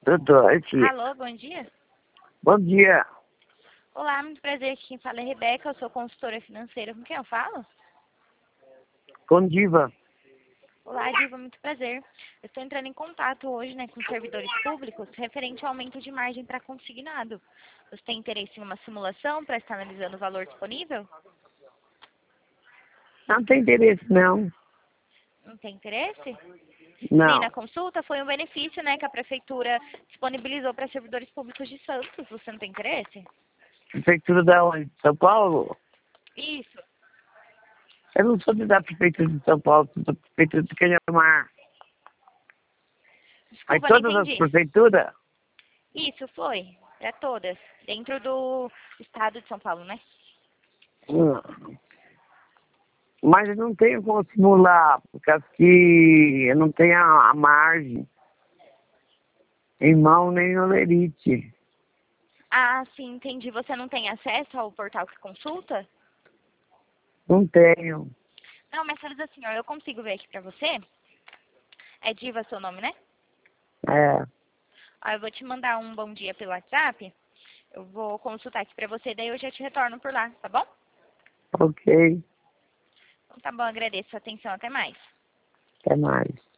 Tudo aqui. Alô, bom dia. Bom dia. Olá, muito prazer. Quem fala é Rebeca, eu sou consultora financeira. Com quem eu falo? Com Diva. Olá, Diva, muito prazer. Eu estou entrando em contato hoje, com servidores públicos referente ao aumento de margem para consignado. Você tem interesse em uma simulação para estar analisando o valor disponível? Não tem interesse, não. Não tem interesse? Nem Não. na consulta? Foi um benefício, que a prefeitura disponibilizou para servidores públicos de Santos. Você não tem interesse? Prefeitura da onde? De São Paulo? Isso. Eu não sou da Prefeitura de São Paulo, sou da Prefeitura de Canhamar. Mas Desculpa, não todas as entendi. prefeituras? Isso, foi. Para todas. Dentro do estado de São Paulo, né? Hum. Mas eu não tenho como simular, porque aqui eu não tenho a margem em mão nem no lerite. Ah, sim, entendi. Você não tem acesso ao portal que consulta? Não tenho. Não, mas faz assim, ó, eu consigo ver aqui pra você. É Diva seu nome, né? É, Ó, eu vou te mandar um bom dia pelo WhatsApp. Eu vou consultar aqui pra você, daí eu já te retorno por lá, tá bom? ok. Então tá bom, agradeço a atenção. Até mais. Até mais.